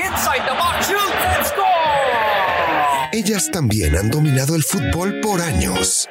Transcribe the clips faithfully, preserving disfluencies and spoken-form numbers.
Inside the box, shoots and score. Ellas también han dominado el fútbol por años.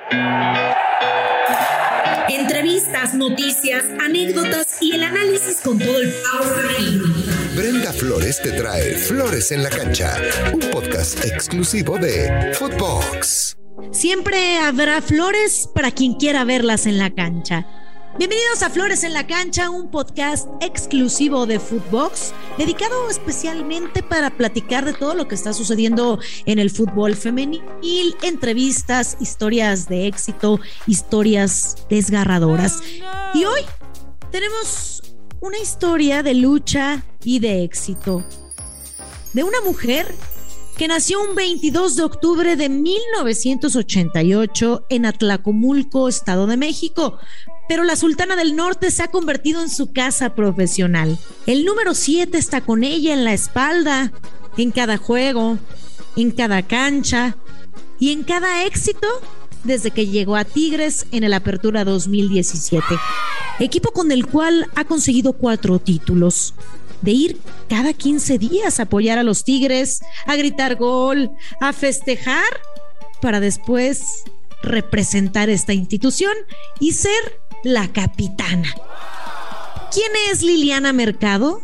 Entrevistas, noticias, anécdotas y el análisis con todo el power femenino. Brenda Flores te trae Flores en la Cancha, un podcast exclusivo de Footbox. Siempre habrá flores para quien quiera verlas en la cancha. Bienvenidos a Flores en la Cancha, un podcast exclusivo de Footbox, dedicado especialmente para platicar de todo lo que está sucediendo en el fútbol femenil, entrevistas, historias de éxito, historias desgarradoras. Y hoy tenemos una historia de lucha y de éxito, de una mujer que nació un veintidós de octubre de mil novecientos ochenta y ocho en Atlacomulco, Estado de México, pero la Sultana del Norte se ha convertido en su casa profesional. El número siete está con ella en la espalda, en cada juego, en cada cancha y en cada éxito desde que llegó a Tigres en el Apertura dos mil diecisiete, equipo con el cual ha conseguido cuatro títulos. De ir cada quince días a apoyar a los Tigres, a gritar gol, a festejar, para después representar esta institución y ser la capitana. ¿Quién es Liliana Mercado?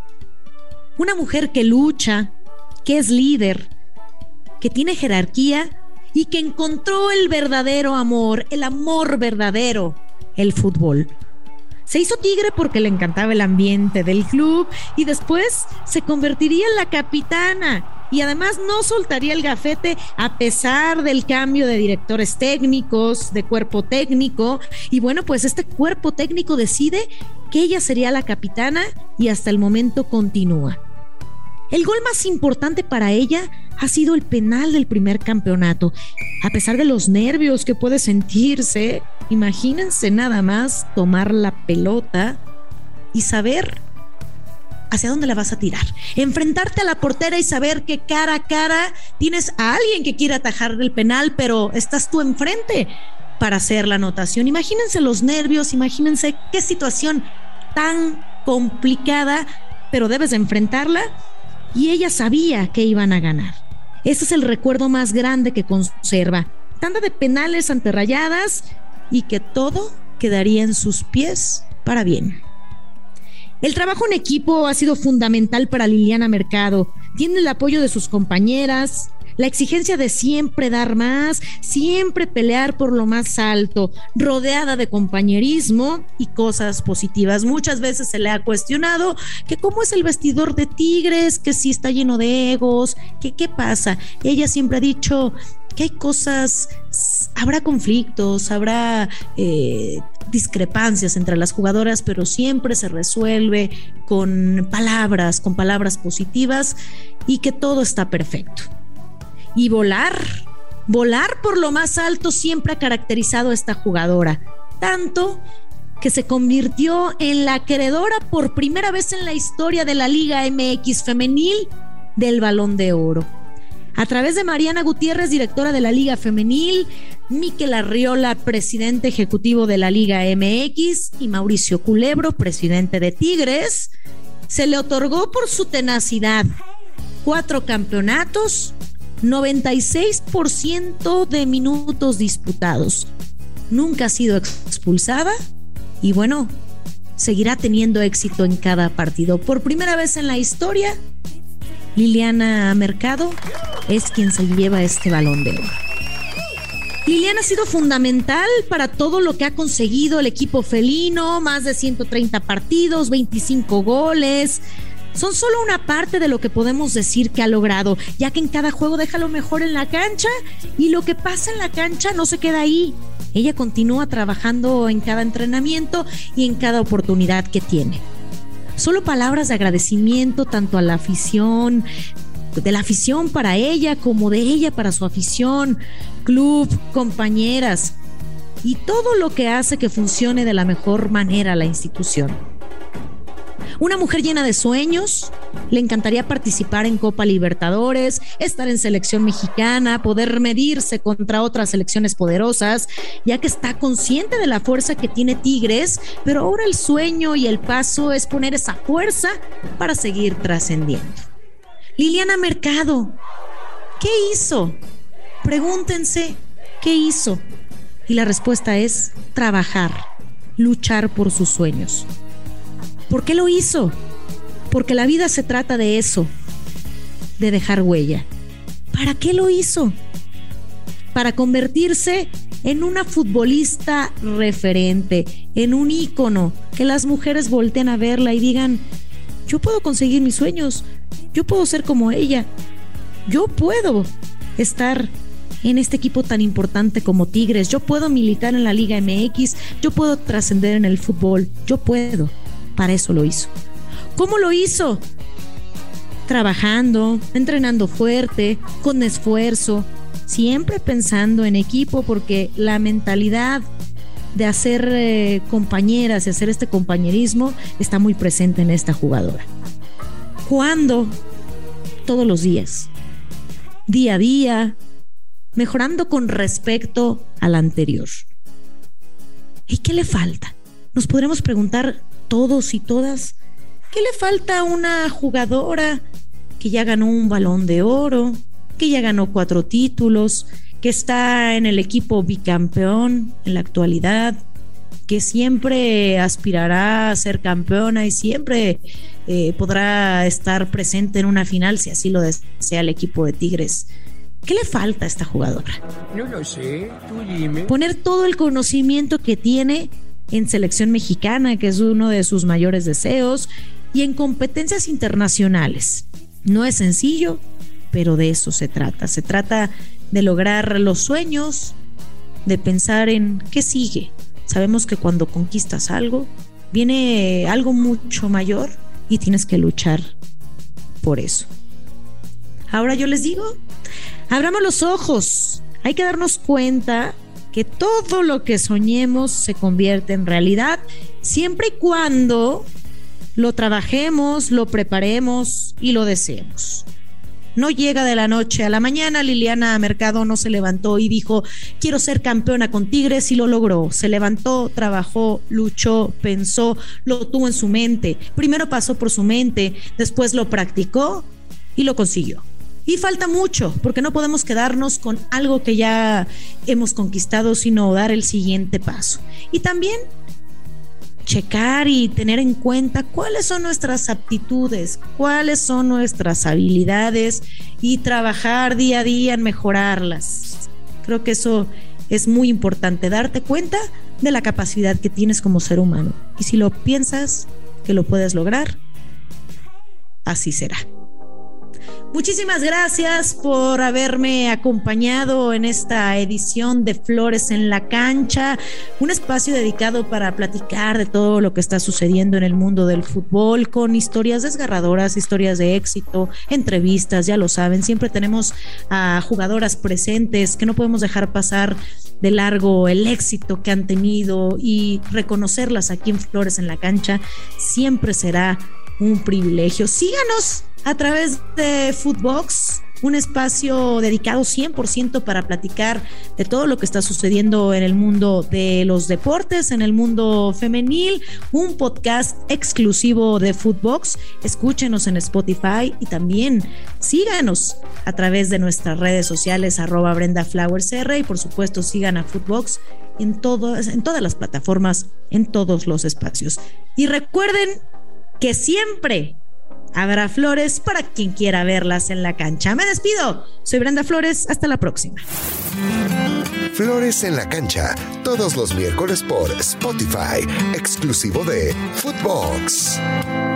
Una mujer que lucha, que es líder, que tiene jerarquía y que encontró el verdadero amor, el amor verdadero, el fútbol. Se hizo tigre porque le encantaba el ambiente del club y después se convertiría en la capitana y además no soltaría el gafete a pesar del cambio de directores técnicos, de cuerpo técnico. Y bueno, pues este cuerpo técnico decide que ella sería la capitana y hasta el momento continúa. El gol más importante para ella ha sido el penal del primer campeonato. A pesar de los nervios que puede sentirse, imagínense nada más tomar la pelota y saber hacia dónde la vas a tirar. Enfrentarte a la portera y saber que cara a cara tienes a alguien que quiere atajar el penal, pero estás tú enfrente para hacer la anotación. Imagínense los nervios, imagínense qué situación tan complicada, pero debes de enfrentarla. Y ella sabía que iban a ganar. Ese es el recuerdo más grande que conserva. Tanda de penales ante Rayadas y que todo quedaría en sus pies para bien. El trabajo en equipo ha sido fundamental para Liliana Mercado. Tiene el apoyo de sus compañeras, la exigencia de siempre dar más, siempre pelear por lo más alto, rodeada de compañerismo y cosas positivas. Muchas veces se le ha cuestionado que cómo es el vestidor de Tigres, que si está lleno de egos, que qué pasa. Ella siempre ha dicho que hay cosas, habrá conflictos, habrá eh, discrepancias entre las jugadoras, pero siempre se resuelve con palabras, con palabras positivas y que todo está perfecto. Y volar, volar por lo más alto siempre ha caracterizado a esta jugadora, tanto que se convirtió en la acreedora por primera vez en la historia de la Liga M X femenil del Balón de Oro. A través de Mariana Gutiérrez, directora de la Liga Femenil, Miquel Arriola, presidente ejecutivo de la Liga M X, y Mauricio Culebro, presidente de Tigres, se le otorgó por su tenacidad cuatro campeonatos, noventa y seis por ciento de minutos disputados. Nunca ha sido expulsada y bueno, seguirá teniendo éxito en cada partido. Por primera vez en la historia, Liliana Mercado es quien se lleva este Balón de Oro. Liliana ha sido fundamental para todo lo que ha conseguido el equipo felino, más de ciento treinta partidos, veinticinco goles. Son solo una parte de lo que podemos decir que ha logrado, ya que en cada juego deja lo mejor en la cancha y lo que pasa en la cancha no se queda ahí. Ella continúa trabajando en cada entrenamiento y en cada oportunidad que tiene. Solo palabras de agradecimiento tanto a la afición, de la afición para ella como de ella para su afición, club, compañeras y todo lo que hace que funcione de la mejor manera la institución. Una mujer llena de sueños, le encantaría participar en Copa Libertadores, estar en selección mexicana, poder medirse contra otras selecciones poderosas, ya que está consciente de la fuerza que tiene Tigres, pero ahora el sueño y el paso es poner esa fuerza para seguir trascendiendo. Liliana Mercado, ¿qué hizo? Pregúntense, ¿qué hizo? Y la respuesta es trabajar, luchar por sus sueños. ¿Por qué lo hizo? Porque la vida se trata de eso, de dejar huella. ¿Para qué lo hizo? Para convertirse en una futbolista referente, en un ícono, que las mujeres volteen a verla y digan, yo puedo conseguir mis sueños, yo puedo ser como ella, yo puedo estar en este equipo tan importante como Tigres, yo puedo militar en la Liga M X, yo puedo trascender en el fútbol, yo puedo. Para eso lo hizo. ¿Cómo lo hizo? Trabajando, entrenando fuerte, con esfuerzo, siempre pensando en equipo, porque la mentalidad de hacer eh, compañeras y hacer este compañerismo está muy presente en esta jugadora. ¿Cuándo? Todos los días, día a día, mejorando con respecto al anterior. ¿Y qué le falta? Nos podremos preguntar todos y todas, ¿qué le falta a una jugadora que ya ganó un Balón de Oro, que ya ganó cuatro títulos, que está en el equipo bicampeón en la actualidad, que siempre aspirará a ser campeona y siempre eh, podrá estar presente en una final si así lo desea el equipo de Tigres? ¿Qué le falta a esta jugadora? No lo sé, tú dime. Poner todo el conocimiento que tiene en selección mexicana, que es uno de sus mayores deseos, y en competencias internacionales. No es sencillo, pero de eso se trata. Se trata de lograr los sueños, de pensar en qué sigue. Sabemos que cuando conquistas algo, viene algo mucho mayor y tienes que luchar por eso. Ahora yo les digo, abramos los ojos. Hay que darnos cuenta que todo lo que soñemos se convierte en realidad siempre y cuando lo trabajemos, lo preparemos y lo deseemos. No llega de la noche a la mañana. Liliana Mercado no se levantó y dijo, quiero ser campeona con Tigres, y lo logró. Se levantó, trabajó, luchó, pensó, lo tuvo en su mente. Primero pasó por su mente, después lo practicó y lo consiguió. Y falta mucho, porque no podemos quedarnos con algo que ya hemos conquistado, sino dar el siguiente paso. Y también checar y tener en cuenta cuáles son nuestras aptitudes, cuáles son nuestras habilidades y trabajar día a día en mejorarlas. Creo que eso es muy importante, darte cuenta de la capacidad que tienes como ser humano. Y si lo piensas que lo puedes lograr, así será. Muchísimas gracias por haberme acompañado en esta edición de Flores en la Cancha, un espacio dedicado para platicar de todo lo que está sucediendo en el mundo del fútbol, con historias desgarradoras, historias de éxito, entrevistas, ya lo saben, siempre tenemos a jugadoras presentes que no podemos dejar pasar de largo el éxito que han tenido, y reconocerlas aquí en Flores en la Cancha siempre será un privilegio. Síganos a través de Footbox, un espacio dedicado cien por ciento para platicar de todo lo que está sucediendo en el mundo de los deportes, en el mundo femenil, un podcast exclusivo de Footbox. Escúchenos en Spotify y también síganos a través de nuestras redes sociales, arroba Brenda Flowers R, y por supuesto sigan a Footbox en, todo, en todas las plataformas, en todos los espacios. Y recuerden que siempre habrá flores para quien quiera verlas en la cancha. Me despido. Soy Brenda Flores. Hasta la próxima. Flores en la Cancha, todos los miércoles por Spotify, exclusivo de Footbox.